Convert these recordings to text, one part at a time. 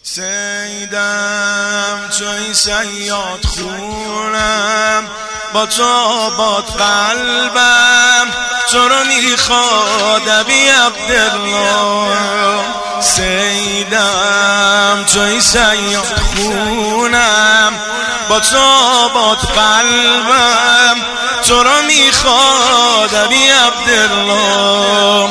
سیدم توی صیاد خونم، با تو باد قلبم تو رو میخواد ابی عبدالله. سیدم توی صیاد خونم، با تو باد قلبم تو رو میخواد ابی عبدالله.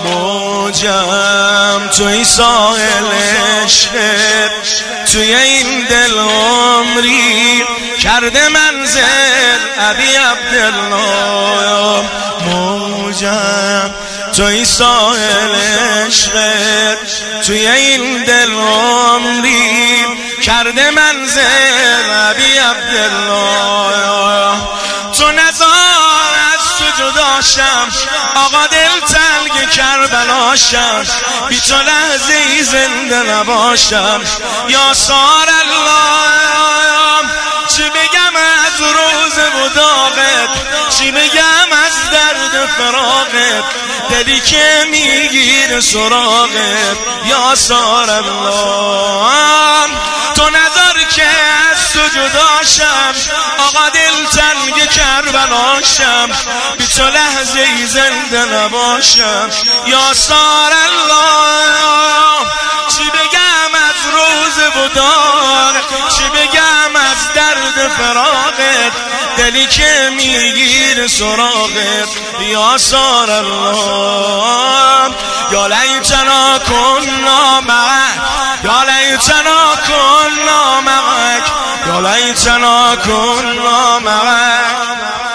موجم توی ساحل عشقت، توی این دل عمری کرده منزل ابی عبدالله. موجم توی ساحل عشقت، توی این دل عمری کرده منزل ابی عبدالله. تو نزار از تو جداشم، آقا دل تنگ کربلاشم، بی تو لحظه ای زنده نباشم یا سار الله. چی بگم از روز و داغت، چی بگم از درد فراقت، دلی که میگیر سراغت یا سار الله. تو نذار که از تو جداشم، آقا دل تنگ کربلاشم، بی تو لحظه ای زنده نباشم یا سار الله. چی بگم از روز و داغت، چی بگم از درد فراقت، دلی که میگیر سراغت یا سار الله. یا لیتنا کنا معک، یا لیتنا کنا معک، یا لیتنا کنا معک.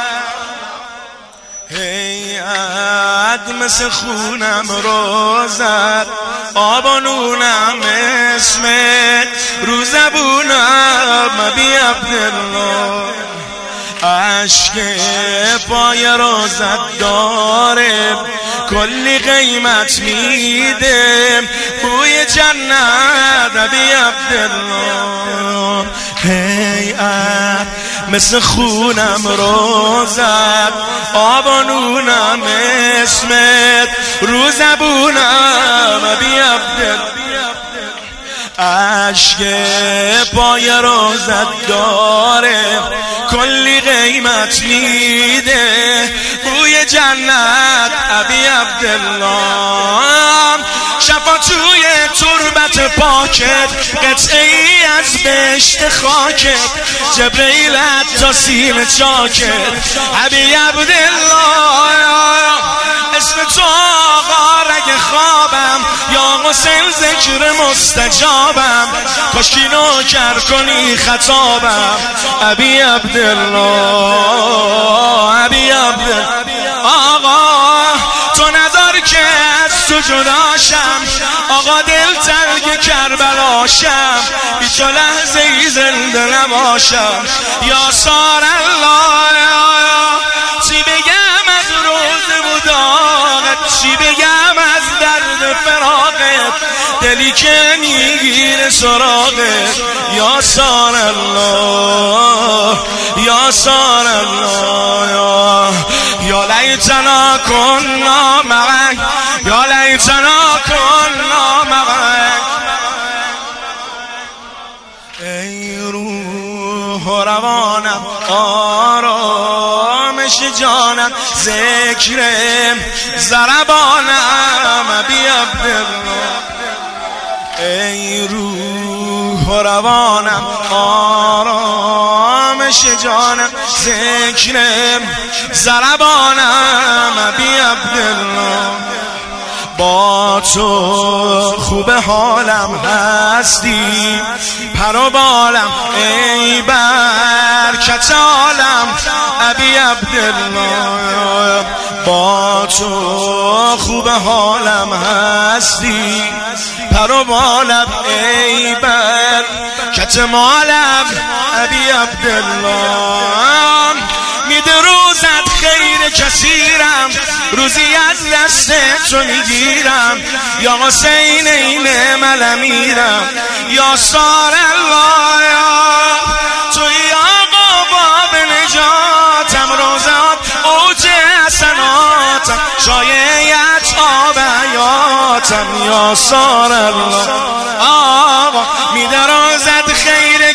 هیئت مثل خونم روزت، آب و نونم اسمت، رو زبونم ابی عبدالله. عشق پای روزت داره، کلی قیمت میده، بوی جنت ابی عبدالله. هیئت مثل خونم روزت، آب و نونم اسمت، رو زبونم ابی عبدالله. عشق پای روزت داره، کلی قیمت میده، بوی جنت ابی عبدالله. شفا توی تربت پاکت، قطعه ای از بهشت خاکت، جبرئیل تا سینه چاکت ابی عبدالله. اسم تو آقا رگ خوابم، یا حسین ذکر مستجابم، کاشکی نوکر کنی خطابم ابی عبدالله. ابی عبدالله آقا، تو نذار که از تو جداشم، آقا دل تنگ کربلاشم، بی تو لحظه ای زنده نباشم یا سار الله. چی بگم از روز و داغت، چی بگم از درد فراقت، دلی که میگیر سراغت یا سار الله، یا سار الله. یا لیتنا کنا معک، یا لیتنا کنا معک. ای روح و روانم، آرامش جانم، ذکرم ضربانم ابی عبدالله. ای روح و روانم، آرامش جانم، ذکرم ضربانم ابی عبدالله. با تو خوب حالم هستی، پر و بالم ای برکت عالم ابی عبدالله. با تو خوب حالم هستی، پر و بالم ای برکت مالم ابی عبدالله. میده روزت خیر کثیرم، روزی از دست تو میگیرم یا حسین این مل میرم یا سار الله. توی آقا باب نجاتم، روزات اوج حسناتم، شایعت آب حیاتم یا سار الله. آقا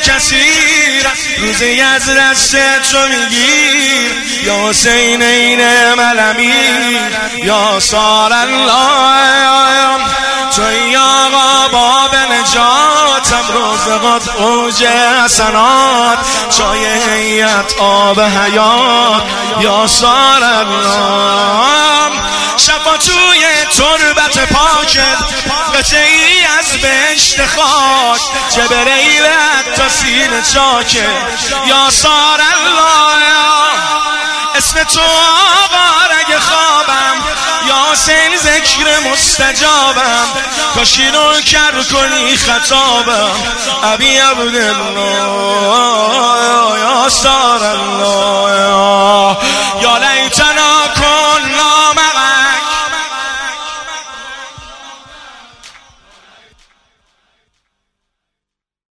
کثیر روزی از دست تو میگیر یا حسین این ملمی یا سار الله توی آقا باب نجاتم روزقات اوج حسنات چای هیئت آب حیات یا سار الله شفا توی تربت پاکت قطعی از بهشت خاک جبرئیل حتی سینه چاکه یا سار الله اسم تو آقا رگ خوابم یا حسین ذکر مستجابم کاشی رو کر کنی خطابم ابی عبدالله یا سار الله